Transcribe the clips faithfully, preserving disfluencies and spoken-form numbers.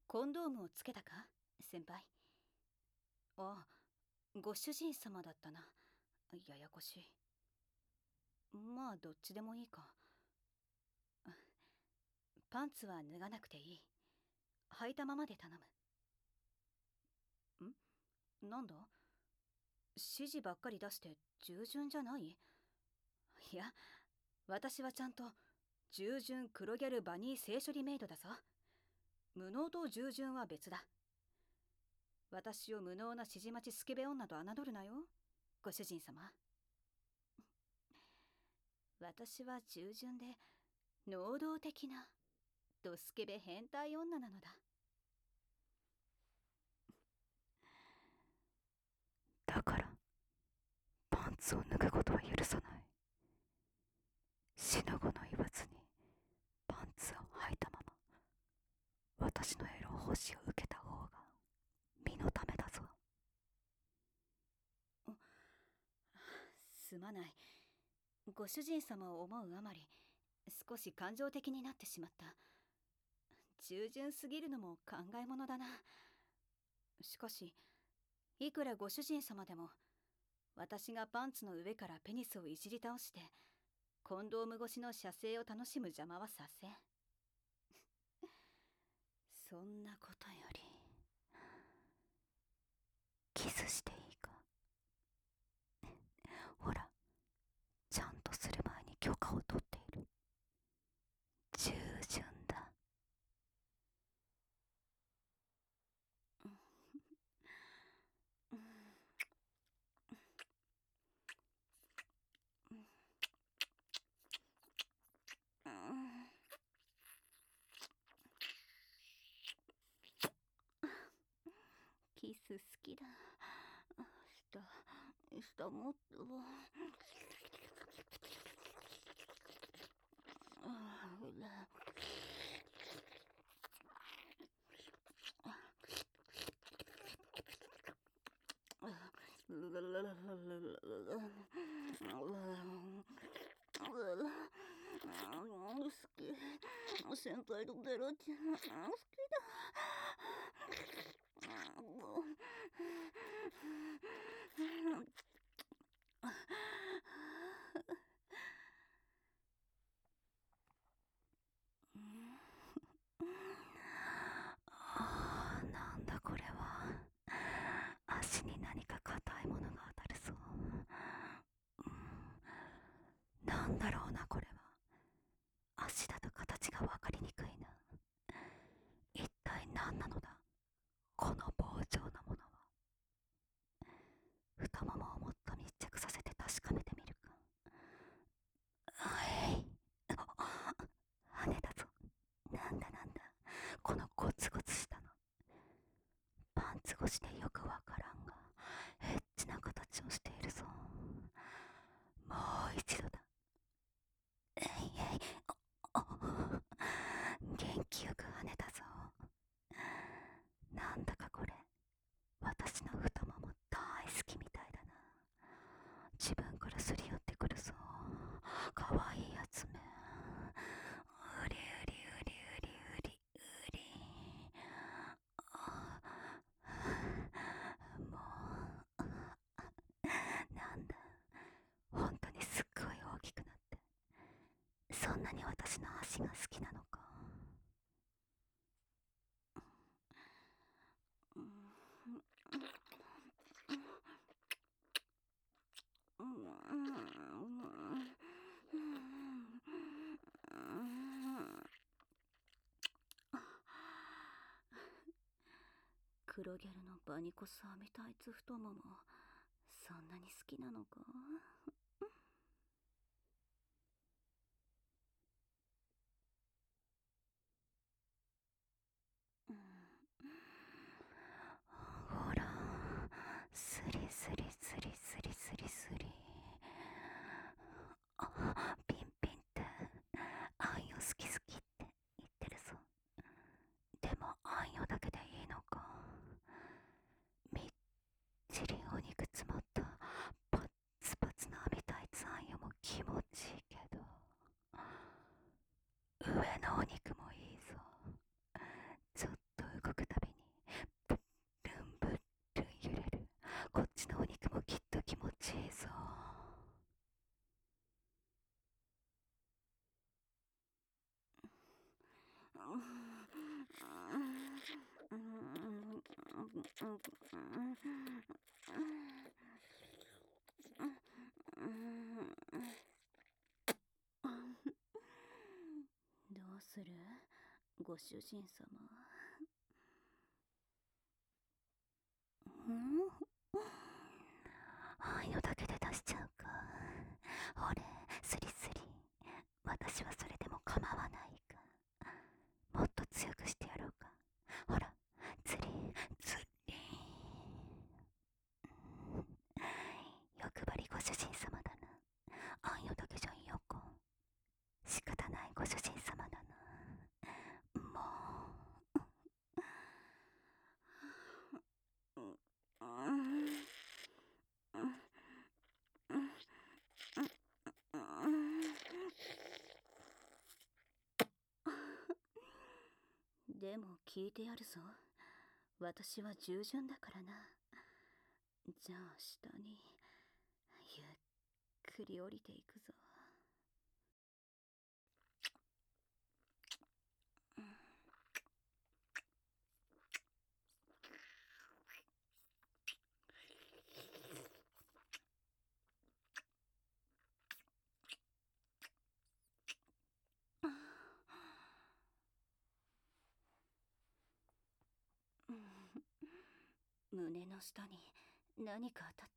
コンドームをつけたか先輩。あ、ご主人様だったな。ややこしい。まあどっちでもいいか。パンツは脱がなくていい。履いたままで頼む。んなんだ、指示ばっかり出して従順じゃない？いや、私はちゃんと従順黒ギャルバニー性処理メイドだぞ。無能と従順は別だ。私を無能な指示待ちスケベ女と侮るなよ、ご主人様。私は従順で能動的なドスケベ変態女なのだ。 だからパンツを脱ぐことは許さない。死の子の言わずにパンツを履いたまま私のエロ奉仕を受けた方が身のためだぞ。 すまない。ご主人様を思うあまり少し感情的になってしまった。従順すぎるのも考えものだな。しかしいくらご主人様でも私がパンツの上からペニスをいじり倒してコンドーム越しの射精を楽しむ邪魔はさせん。そんなことよりキスしていいか？ほら、ちゃんとする前に許可を取っている。従順だ。 キス好きだ。下下もっと。あほら。好き。先輩とベロちゃん好きだ。 ああ、なんだこれは。足に何か硬いものが当たるぞ。うん、なんだろうなこれは。足だと形が分かりにくいな。一体何なのだこの棒状のものは。太ももをもっと密着させて確かめてみるか。はい。羽だぞ。なんだなんだこのゴツゴツしたの。パンツ越しでよくわからんがエッチな形をしているぞ。もう一度だ。えいえい。おお元気よく跳ねたぞ。なんだかこれ私の太もも大好きみたいだな。自分からすり寄ってくるぞ。かわいいやつめ。うりうりうりうりうりうり。もうなんだ本当にすっごい大きくなって。そんなに私の足が好きなのか。 黒ギャルのバニコス編みタイツ太ももそんなに好きなのか。 ほらスリスリスリスリスリスリ。あピンピンってあんよ好き好きって言ってるぞ。でもあんよだけでいいのか。みっちりお肉詰まったパッツパツな網どうするご主人様。 うんああいうのだけで出しちゃうか。ほれ、スリスリ。私はそれでも構わないか。もっと強くしてやろうか。ほら、釣り、釣り。欲張りご主人様だな。あんよだけじゃんよこ。仕方ないご主人様だな。もう。 でも聞いてやるぞ。私は従順だからな。じゃあ下にゆっくり降りていくぞ。胸の下に何か当たった。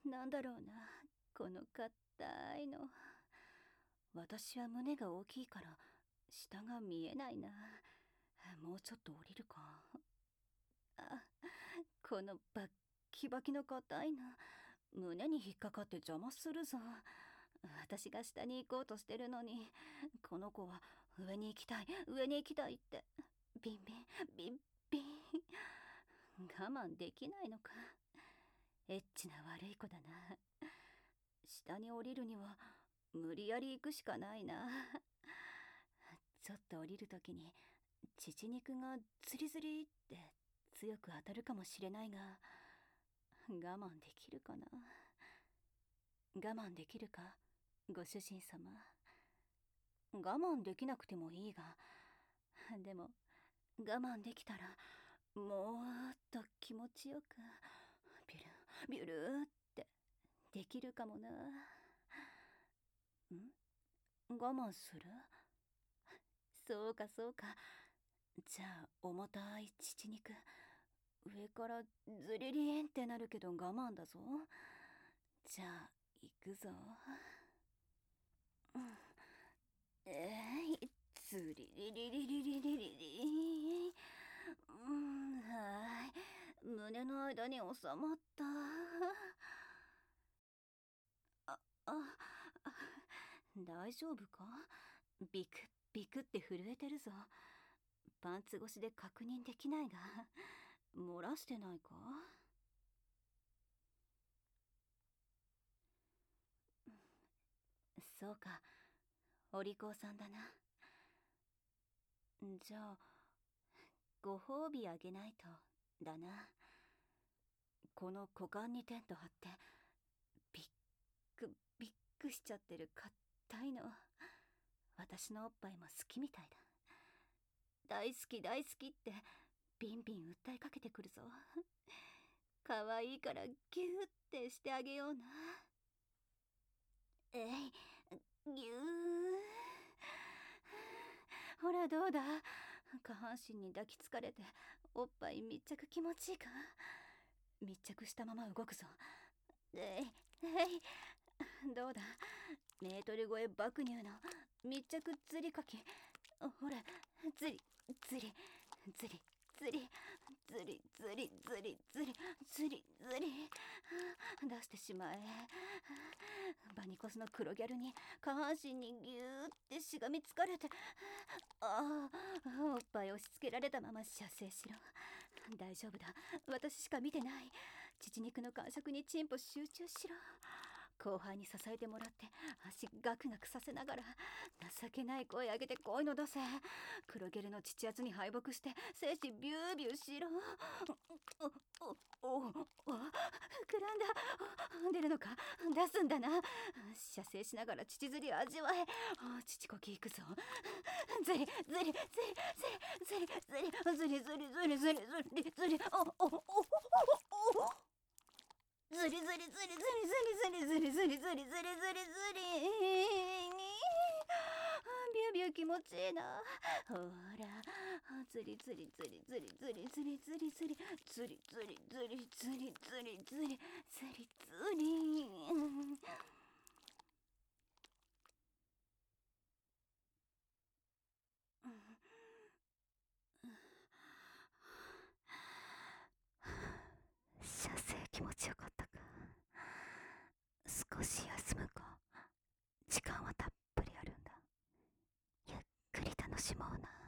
なんだろうな、この硬いの。私は胸が大きいから下が見えないな。もうちょっと降りるか。あ、このバッキバキの硬いの胸に引っかかって邪魔するぞ。私が下に行こうとしてるのに、この子は上に行きたい上に行きたいってビンビンビンビン。我慢できないのか。エッチな悪い子だな。下に降りるには無理やり行くしかないな。ちょっと降りるときに乳肉がズリズリって強く当たるかもしれないが、我慢できるかな。我慢できるかご主人様。我慢できなくてもいいが、でも我慢できたらもっと気持ちよくビュルビュルってできるかもな。ん我慢する。そうかそうか。じゃあ重たい乳肉上からズリリンってなるけど我慢だぞ。じゃあ行くぞ。うん、えい、ズリリリリリリリリリ。うん、はい、胸の間に収まった。あ、あ、あ、大丈夫か。ビクビクって震えてるぞ。パンツ越しで確認できないが、漏らしてないか。そうか、お利口さんだな。じゃあご褒美あげないとだな。この股間にテント張ってビックビックしちゃってる硬いの、私のおっぱいも好きみたいだ。大好き大好きってビンビン訴えかけてくるぞ。可愛いからギューってしてあげような。えい、ギュー。ほらどうだ、下半身に抱きつかれておっぱい密着気持ちいいか。密着したまま動くぞ。えいえい、どうだ、メートル超え爆乳の密着釣りかき。ほら、釣り釣り釣り釣り釣り釣り釣り釣り釣り釣り出してしまえ。バニコスの黒ギャルに下半身にギューってしがみつかれて、ああ、おっぱい押し付けられたまま射精しろ。大丈夫だ、私しか見てない。乳肉の感触にチンポ集中しろ。 後輩に支えてもらって足ガクガクさせながら情けない声上げてこいの出せ。黒ゲルの父圧に敗北して精子ビュービューしろ。おおお膨らんだ。出るのか、出すんだな。射精しながら乳ずり味わえ。乳こきいくぞ。ずりずりずりずりずりずりずりずりずりずりずりずりおおおおおずりずりずりずりずりずりずりずりずりずりずりずりビュービュー気持ちいいな。ほらずりずりずりずりずりずりずりずりずりずりずりずりずりずりずりずり。 射精気持ちよかったか。少し休むか。時間はたっぷりあるんだ。ゆっくり楽しもうな。